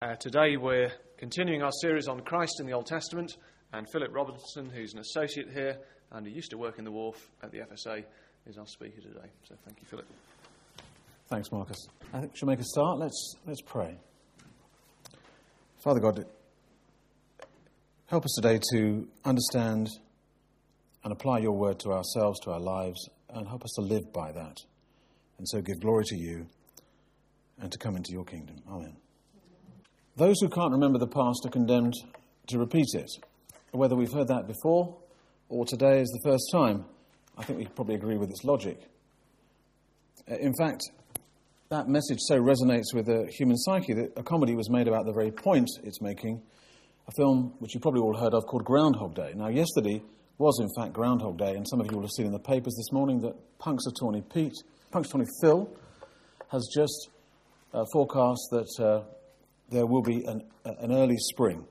Today we're continuing our series on Christ in the Old Testament, and Philip Robertson, who's an associate here and who used to work in the wharf at the FSA, is our speaker today. So thank you, Philip. Thanks, Marcus. I think we should make a start. Let's pray. Father God, help us today to understand and apply your word to ourselves, to our lives, and help us to live by that, and so give glory to you and to come into your kingdom. Amen. Those who can't remember the past are condemned to repeat it. Whether we've heard that before or today is the first time, I think we probably agree with its logic. In fact, that message so resonates with the human psyche that a comedy was made about the very point it's making, a film which you probably all heard of called Groundhog Day. Now, yesterday was in fact Groundhog Day, and some of you will have seen in the papers this morning that Punxsutawney Phil has just forecast that there will be an early spring.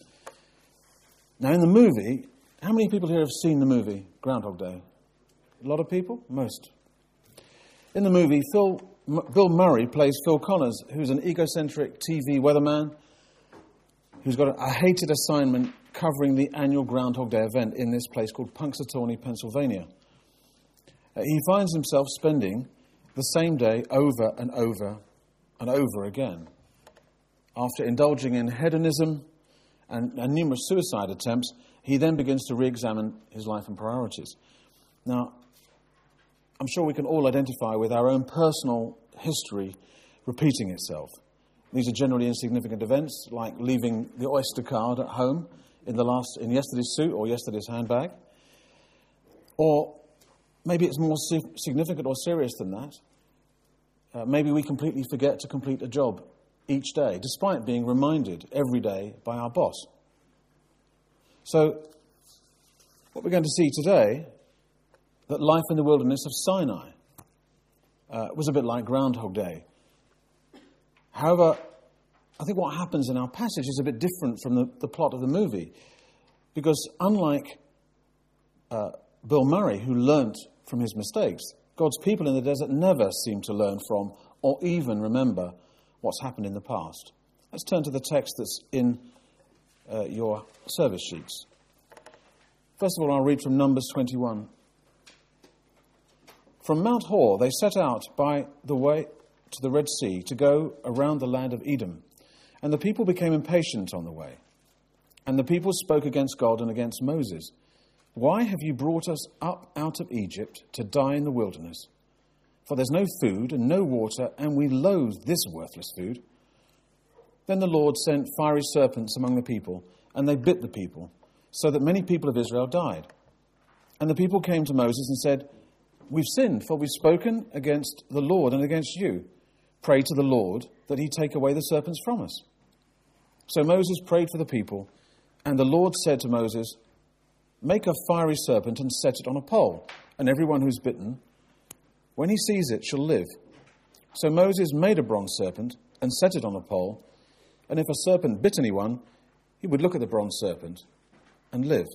Now, in the movie, how many people here have seen the movie Groundhog Day? A lot of people? Most. In the movie, Bill Murray plays Phil Connors, who's an egocentric TV weatherman who's got a hated assignment covering the annual Groundhog Day event in this place called Punxsutawney, Pennsylvania. He finds himself spending the same day over and over and over again. After indulging in hedonism and numerous suicide attempts, he then begins to re-examine his life and priorities. Now, I'm sure we can all identify with our own personal history repeating itself. These are generally insignificant events, like leaving the Oyster card at home in yesterday's suit or yesterday's handbag. Or maybe it's more significant or serious than that. Maybe we completely forget to complete a job each day, despite being reminded every day by our boss. So, what we're going to see today, that life in the wilderness of Sinai was a bit like Groundhog Day. However, I think what happens in our passage is a bit different from the plot of the movie, because unlike Bill Murray, who learnt from his mistakes, God's people in the desert never seem to learn from or even remember what's happened in the past. Let's turn to the text that's in your service sheets. First of all, I'll read from Numbers 21. From Mount Hor, they set out by the way to the Red Sea to go around the land of Edom. And the people became impatient on the way. And the people spoke against God and against Moses. Why have you brought us up out of Egypt to die in the wilderness? For there's no food and no water, and we loathe this worthless food. Then the Lord sent fiery serpents among the people, and they bit the people, so that many people of Israel died. And the people came to Moses and said, We've sinned, for we've spoken against the Lord and against you. Pray to the Lord that he take away the serpents from us. So Moses prayed for the people, and the Lord said to Moses, Make a fiery serpent and set it on a pole, and everyone who's bitten, when he sees it, shall live. So Moses made a bronze serpent and set it on a pole, and if a serpent bit anyone, he would look at the bronze serpent and live.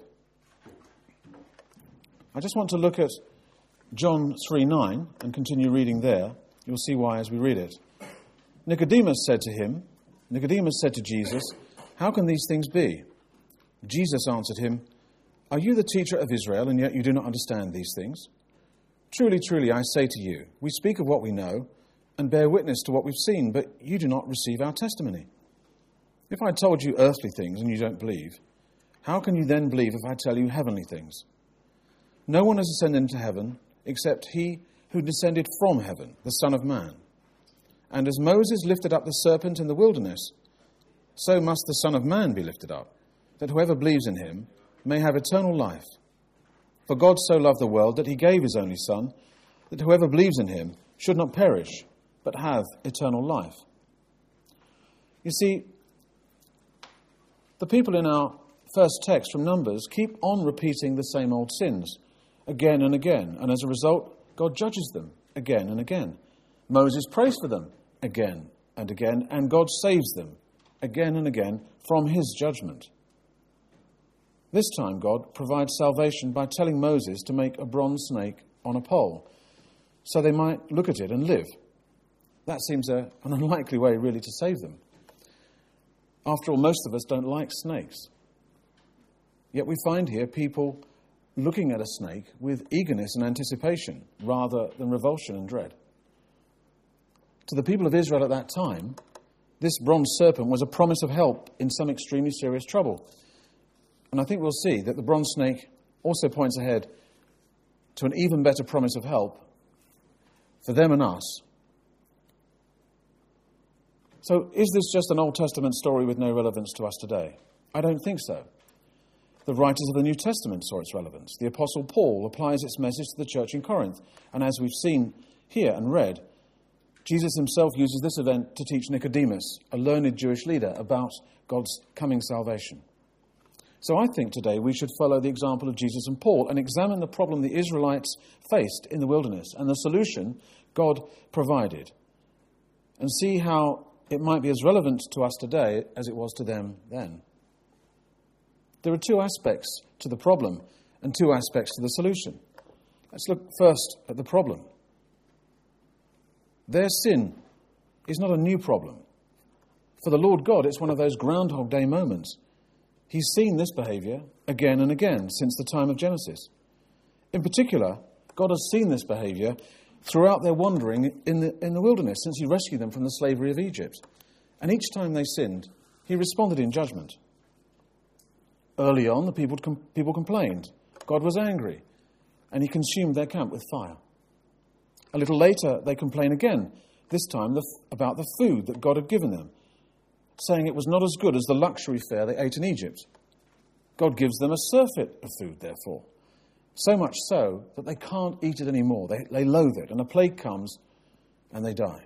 I just want to look at John 3:9 and continue reading there. You'll see why as we read it. Nicodemus said to Jesus, How can these things be? Jesus answered him, Are you the teacher of Israel, and yet you do not understand these things? Truly, truly, I say to you, we speak of what we know and bear witness to what we've seen, but you do not receive our testimony. If I told you earthly things and you don't believe, how can you then believe if I tell you heavenly things? No one has ascended into heaven except he who descended from heaven, the Son of Man. And as Moses lifted up the serpent in the wilderness, so must the Son of Man be lifted up, that whoever believes in him may have eternal life. For God so loved the world that he gave his only Son, that whoever believes in him should not perish, but have eternal life. You see, the people in our first text from Numbers keep on repeating the same old sins again and again, and as a result, God judges them again and again. Moses prays for them again and again, and God saves them again and again from his judgment. This time, God provides salvation by telling Moses to make a bronze snake on a pole, so they might look at it and live. That seems an unlikely way, really, to save them. After all, most of us don't like snakes. Yet we find here people looking at a snake with eagerness and anticipation rather than revulsion and dread. To the people of Israel at that time, this bronze serpent was a promise of help in some extremely serious trouble. And I think we'll see that the bronze snake also points ahead to an even better promise of help for them and us. So is this just an Old Testament story with no relevance to us today? I don't think so. The writers of the New Testament saw its relevance. The Apostle Paul applies its message to the church in Corinth. And as we've seen here and read, Jesus himself uses this event to teach Nicodemus, a learned Jewish leader, about God's coming salvation. So I think today we should follow the example of Jesus and Paul and examine the problem the Israelites faced in the wilderness and the solution God provided, and see how it might be as relevant to us today as it was to them then. There are two aspects to the problem and two aspects to the solution. Let's look first at the problem. Their sin is not a new problem. For the Lord God, it's one of those Groundhog Day moments. He's seen this behaviour again and again since the time of Genesis. In particular, God has seen this behaviour throughout their wandering in the wilderness since he rescued them from the slavery of Egypt. And each time they sinned, he responded in judgment. Early on, the people complained. God was angry, and he consumed their camp with fire. A little later, they complain again, this time about the food that God had given them, saying it was not as good as the luxury fare they ate in Egypt. God gives them a surfeit of food, therefore, so much so that they can't eat it anymore. They loathe it, and a plague comes, and they die.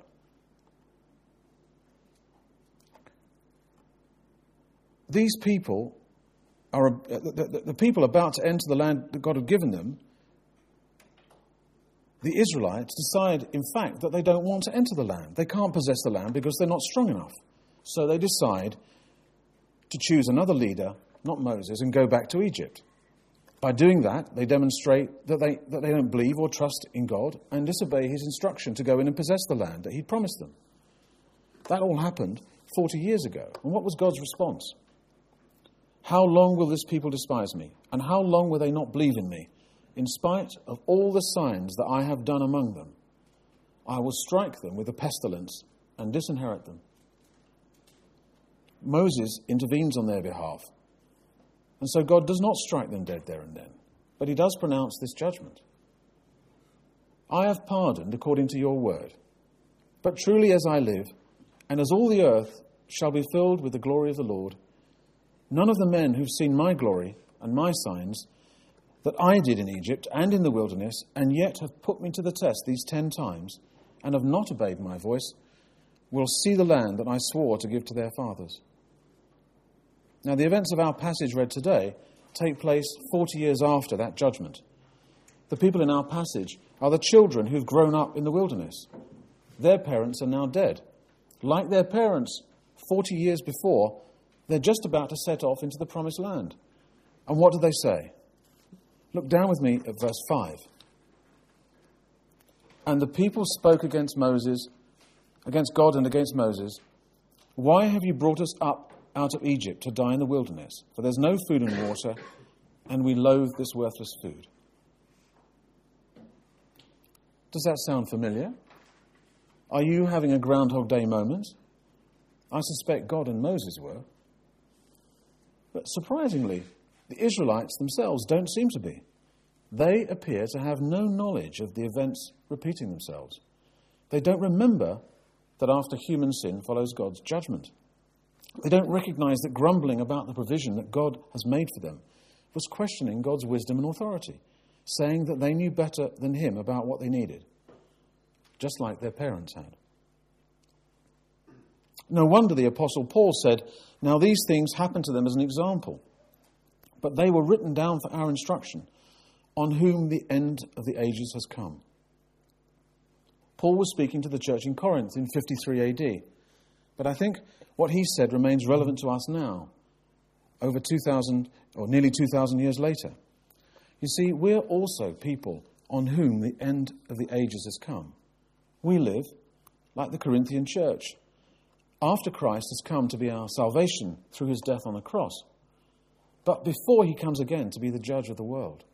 These people are the people about to enter the land that God had given them. The Israelites decide, in fact, that they don't want to enter the land. They can't possess the land because they're not strong enough. So they decide to choose another leader, not Moses, and go back to Egypt. By doing that, they demonstrate that they don't believe or trust in God and disobey his instruction to go in and possess the land that he'd promised them. That all happened 40 years ago. And what was God's response? How long will this people despise me? And how long will they not believe in me? In spite of all the signs that I have done among them, I will strike them with a pestilence and disinherit them. Moses intervenes on their behalf. And so God does not strike them dead there and then, but he does pronounce this judgment. I have pardoned according to your word, but truly as I live, and as all the earth shall be filled with the glory of the Lord, none of the men who've seen my glory and my signs that I did in Egypt and in the wilderness, and yet have put me to the test these 10 times, and have not obeyed my voice, will see the land that I swore to give to their fathers. Now, the events of our passage read today take place 40 years after that judgment. The people in our passage are the children who've grown up in the wilderness. Their parents are now dead. Like their parents 40 years before, they're just about to set off into the promised land. And what do they say? Look down with me at verse 5. And the people spoke against Moses, against God and against Moses. Why have you brought us up out of Egypt to die in the wilderness? For there's no food and water, and we loathe this worthless food. Does that sound familiar? Are you having a Groundhog Day moment? I suspect God and Moses were. But surprisingly, the Israelites themselves don't seem to be. They appear to have no knowledge of the events repeating themselves. They don't remember that after human sin follows God's judgment. They don't recognize that grumbling about the provision that God has made for them was questioning God's wisdom and authority, saying that they knew better than him about what they needed, just like their parents had. No wonder the Apostle Paul said, now these things happened to them as an example, but they were written down for our instruction, on whom the end of the ages has come. Paul was speaking to the church in Corinth in 53 AD, but I think what he said remains relevant to us now, over 2,000 or nearly 2,000 years later. You see, we're also people on whom the end of the ages has come. We live like the Corinthian church, after Christ has come to be our salvation through his death on the cross, but before he comes again to be the judge of the world.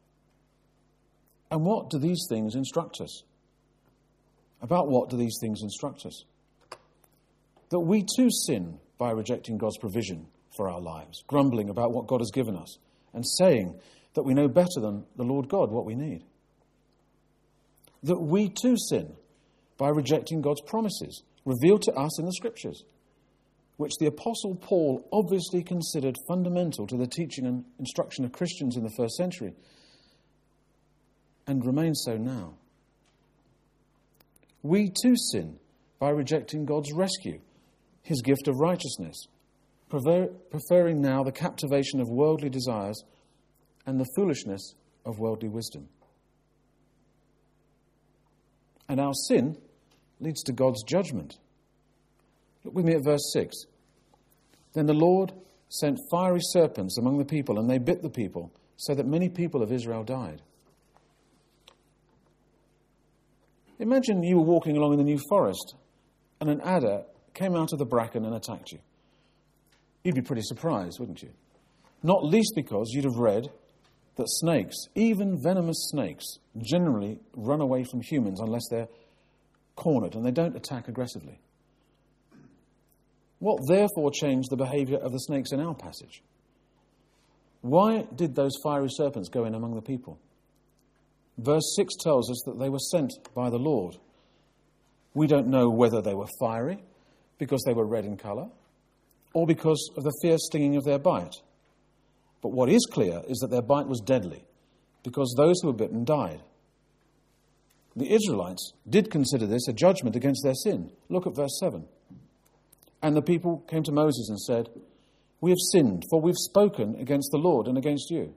And what do these things instruct us? About what do these things instruct us? That we too sin by rejecting God's provision for our lives, grumbling about what God has given us, and saying that we know better than the Lord God what we need. That we too sin by rejecting God's promises revealed to us in the Scriptures, which the Apostle Paul obviously considered fundamental to the teaching and instruction of Christians in the first century, and remains so now. We too sin by rejecting God's rescue, his gift of righteousness, preferring now the captivation of worldly desires and the foolishness of worldly wisdom. And our sin leads to God's judgment. Look with me at verse 6. Then the Lord sent fiery serpents among the people, and they bit the people, so that many people of Israel died. Imagine you were walking along in the New Forest, and an adder came out of the bracken and attacked you. You'd be pretty surprised, wouldn't you? Not least because you'd have read that snakes, even venomous snakes, generally run away from humans unless they're cornered, and they don't attack aggressively. What therefore changed the behaviour of the snakes in our passage? Why did those fiery serpents go in among the people? Verse 6 tells us that they were sent by the Lord. We don't know whether they were fiery because they were red in colour or because of the fierce stinging of their bite. But what is clear is that their bite was deadly because those who were bitten died. The Israelites did consider this a judgment against their sin. Look at verse 7. And the people came to Moses and said, "We have sinned, for we've spoken against the Lord and against you."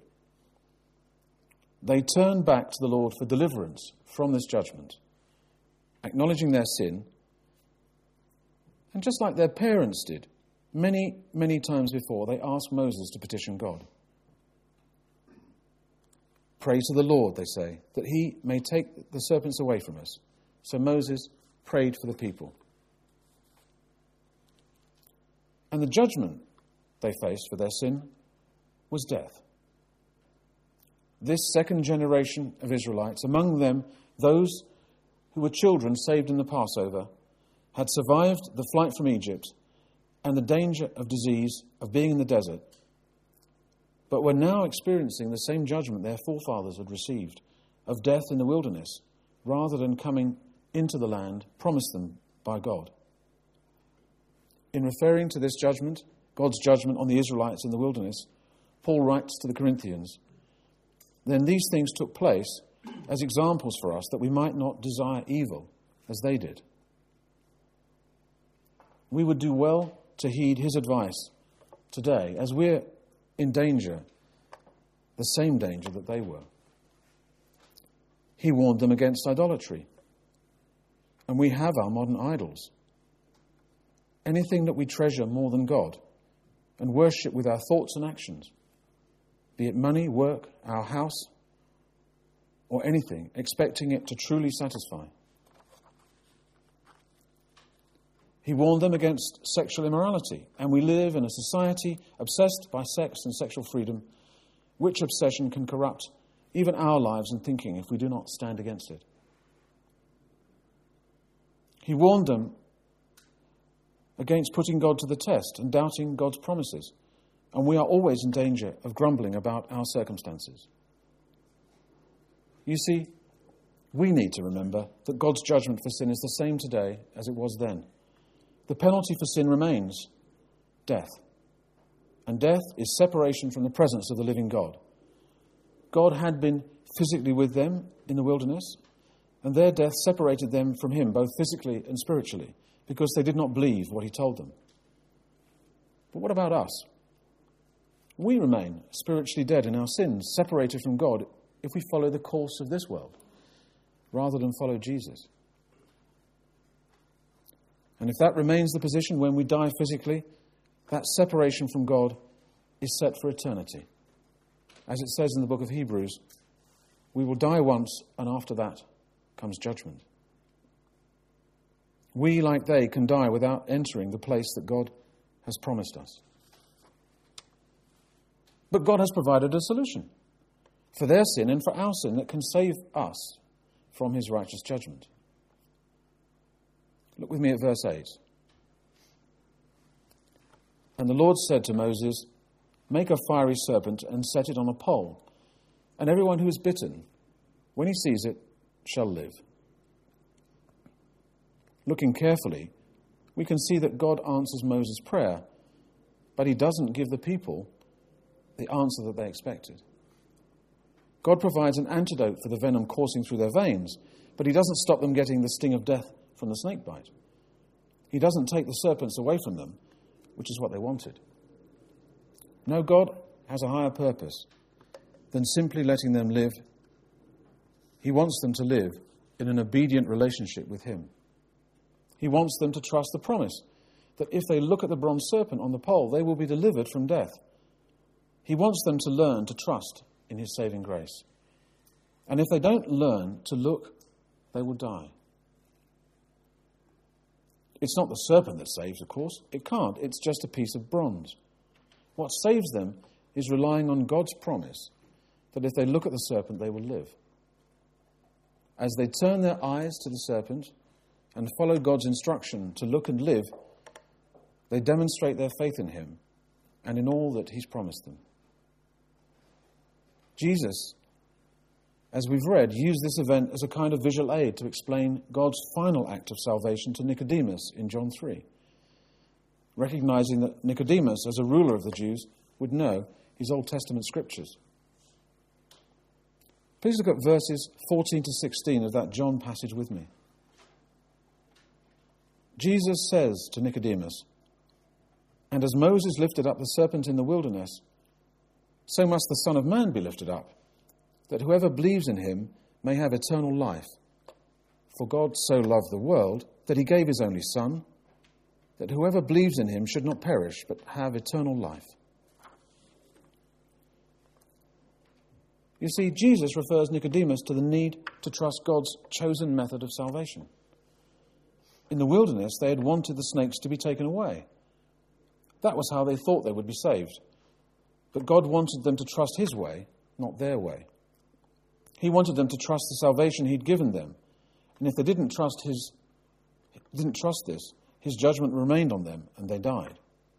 They turned back to the Lord for deliverance from this judgment, acknowledging their sin, and just like their parents did, many, many times before, they asked Moses to petition God. Pray to the Lord, they say, that he may take the serpents away from us. So Moses prayed for the people. And the judgment they faced for their sin was death. This second generation of Israelites, among them those who were children saved in the Passover, had survived the flight from Egypt and the danger of disease, of being in the desert, but were now experiencing the same judgment their forefathers had received, of death in the wilderness, rather than coming into the land promised them by God. In referring to this judgment, God's judgment on the Israelites in the wilderness, Paul writes to the Corinthians, "Then these things took place as examples for us that we might not desire evil as they did." We would do well to heed his advice today as we're in danger, the same danger that they were. He warned them against idolatry. And we have our modern idols. Anything that we treasure more than God and worship with our thoughts and actions, be it money, work, our house, or anything, expecting it to truly satisfy. He warned them against sexual immorality, and we live in a society obsessed by sex and sexual freedom, which obsession can corrupt even our lives and thinking if we do not stand against it. He warned them against putting God to the test and doubting God's promises, and we are always in danger of grumbling about our circumstances. You see, we need to remember that God's judgment for sin is the same today as it was then. The penalty for sin remains death. And death is separation from the presence of the living God. God had been physically with them in the wilderness, and their death separated them from him, both physically and spiritually, because they did not believe what he told them. But what about us? We remain spiritually dead in our sins, separated from God, if we follow the course of this world, rather than follow Jesus. And if that remains the position when we die physically, that separation from God is set for eternity. As it says in the book of Hebrews, we will die once, and after that comes judgment. We, like they, can die without entering the place that God has promised us. But God has provided a solution for their sin and for our sin that can save us from his righteous judgment. Look with me at verse 8. And the Lord said to Moses, "Make a fiery serpent and set it on a pole, and everyone who is bitten, when he sees it, shall live." Looking carefully, we can see that God answers Moses' prayer, but he doesn't give the people the answer that they expected. God provides an antidote for the venom coursing through their veins, but he doesn't stop them getting the sting of death from the snake bite. He doesn't take the serpents away from them, which is what they wanted. No, God has a higher purpose than simply letting them live. He wants them to live in an obedient relationship with him. He wants them to trust the promise that if they look at the bronze serpent on the pole, they will be delivered from death. He wants them to learn to trust in his saving grace. And if they don't learn to look, they will die. It's not the serpent that saves, of course. It can't. It's just a piece of bronze. What saves them is relying on God's promise that if they look at the serpent, they will live. As they turn their eyes to the serpent and follow God's instruction to look and live, they demonstrate their faith in him and in all that he's promised them. Jesus, as we've read, used this event as a kind of visual aid to explain God's final act of salvation to Nicodemus in John 3, recognizing that Nicodemus, as a ruler of the Jews, would know his Old Testament scriptures. Please look at verses 14 to 16 of that John passage with me. Jesus says to Nicodemus, "And as Moses lifted up the serpent in the wilderness, so must the Son of Man be lifted up, that whoever believes in him may have eternal life. For God so loved the world that he gave his only Son, that whoever believes in him should not perish, but have eternal life." You see, Jesus refers Nicodemus to the need to trust God's chosen method of salvation. In the wilderness, they had wanted the snakes to be taken away. That was how they thought they would be saved. But God wanted them to trust his way, not their way. He wanted them to trust the salvation he'd given them. And if they didn't trust this, his judgment remained on them and they died.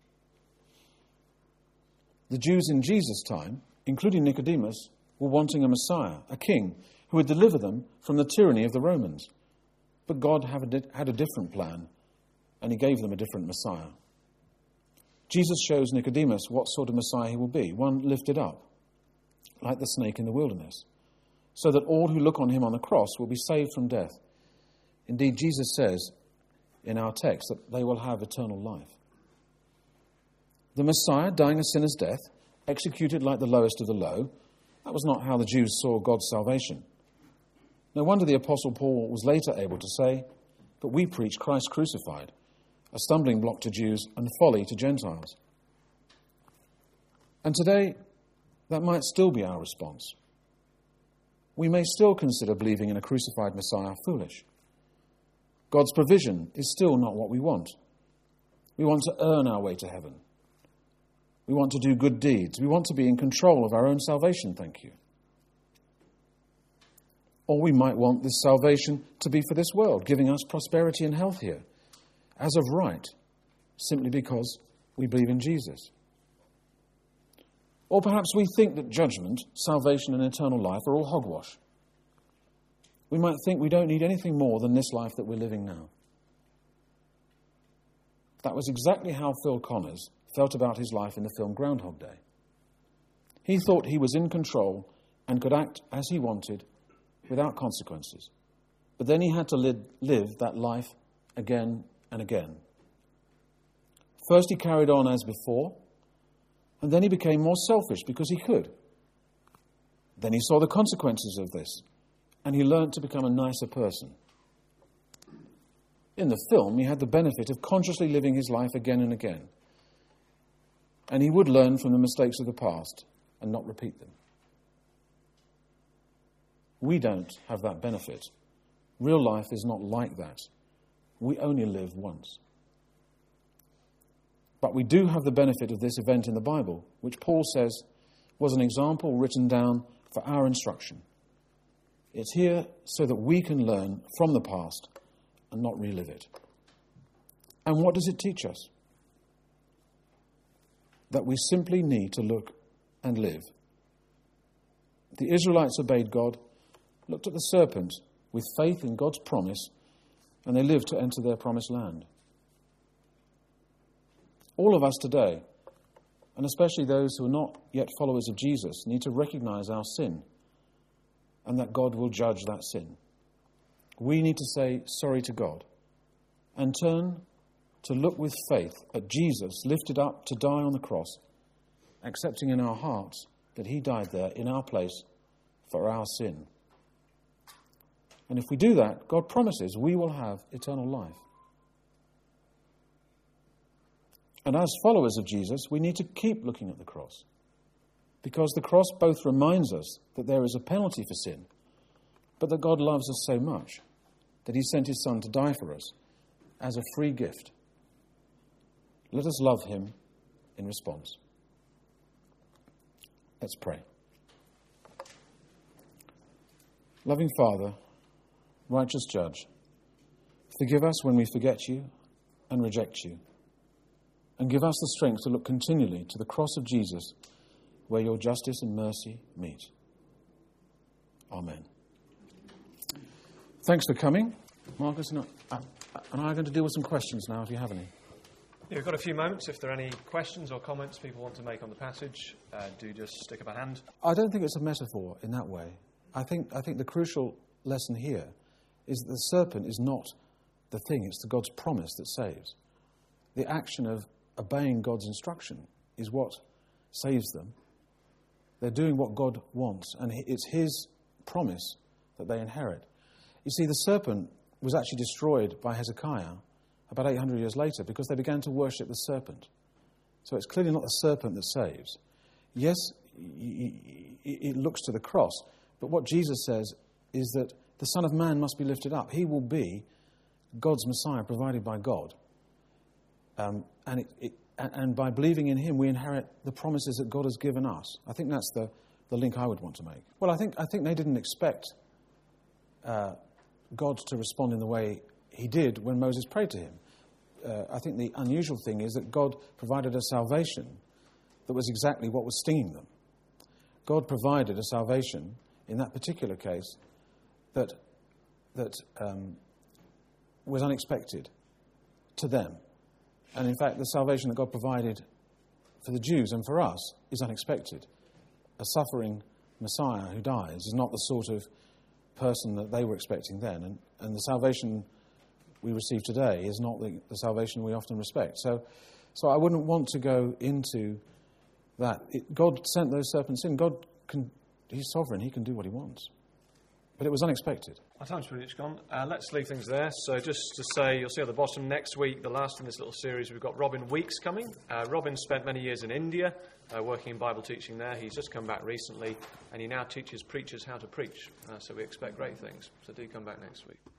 The Jews in Jesus' time, including Nicodemus, were wanting a Messiah, a king, who would deliver them from the tyranny of the Romans. But God had a different plan, and he gave them a different Messiah. Jesus shows Nicodemus what sort of Messiah he will be, one lifted up, like the snake in the wilderness, so that all who look on him on the cross will be saved from death. Indeed, Jesus says in our text that they will have eternal life. The Messiah, dying a sinner's death, executed like the lowest of the low, that was not how the Jews saw God's salvation. No wonder the Apostle Paul was later able to say, "But we preach Christ crucified, a stumbling block to Jews and folly to Gentiles." And today, that might still be our response. We may still consider believing in a crucified Messiah foolish. God's provision is still not what we want. We want to earn our way to heaven. We want to do good deeds. We want to be in control of our own salvation, thank you. Or we might want this salvation to be for this world, giving us prosperity and health here, as of right, simply because we believe in Jesus. Or perhaps we think that judgment, salvation and eternal life are all hogwash. We might think we don't need anything more than this life that we're living now. That was exactly how Phil Connors felt about his life in the film Groundhog Day. He thought he was in control and could act as he wanted without consequences. But then he had to live that life again and again. First he carried on as before, and then he became more selfish because he could. Then he saw the consequences of this, and he learned to become a nicer person. In the film, he had the benefit of consciously living his life again and again. And he would learn from the mistakes of the past and not repeat them. We don't have that benefit. Real life is not like that. we only live once. But we do have the benefit of this event in the Bible, which Paul says was an example written down for our instruction. It's here so that we can learn from the past and not relive it. And what does it teach us? That we simply need to look and live. The Israelites obeyed God, looked at the serpent with faith in God's promise, and they lived to enter their promised land. All of us today, and especially those who are not yet followers of Jesus, need to recognize our sin and that God will judge that sin. We need to say sorry to God and turn to look with faith at Jesus lifted up to die on the cross, accepting in our hearts that he died there in our place for our sin. And if we do that, God promises we will have eternal life. And as followers of Jesus, we need to keep looking at the cross, because the cross both reminds us that there is a penalty for sin, but that God loves us so much that he sent his Son to die for us as a free gift. Let us love him in response. Let's pray. Loving Father, righteous Judge, forgive us when we forget you and reject you, and give us the strength to look continually to the cross of Jesus, where your justice and mercy meet. Amen. Thanks for coming. Marcus and I are going to deal with some questions now, if you have any. Yeah, we've got a few moments. If there are any questions or comments people want to make on the passage, do just stick up a hand. I don't think it's a metaphor in that way. I think the crucial lesson here is that the serpent is not the thing, it's the God's promise that saves. The action of obeying God's instruction is what saves them. They're doing what God wants, and it's his promise that they inherit. You see, the serpent was actually destroyed by Hezekiah about 800 years later because they began to worship the serpent. So it's clearly not the serpent that saves. Yes, it looks to the cross, but what Jesus says is that the Son of Man must be lifted up. He will be God's Messiah provided by God. And by believing in him, we inherit the promises that God has given us. I think that's the link I would want to make. Well, I think they didn't expect God to respond in the way he did when Moses prayed to him. I think the unusual thing is that God provided a salvation that was exactly what was stinging them. God provided a salvation in that particular case that was unexpected to them. And in fact, the salvation that God provided for the Jews and for us is unexpected. A suffering Messiah who dies is not the sort of person that they were expecting then. And the salvation we receive today is not the salvation we often respect. So I wouldn't want to go into that. God sent those serpents in. He's sovereign. He can do what he wants. But it was unexpected. Our time's pretty much gone. Let's leave things there. So just to say, you'll see at the bottom next week, the last in this little series, we've got Robin Weeks coming. Robin spent many years in India working in Bible teaching there. He's just come back recently, and he now teaches preachers how to preach. So we expect great things. So do come back next week.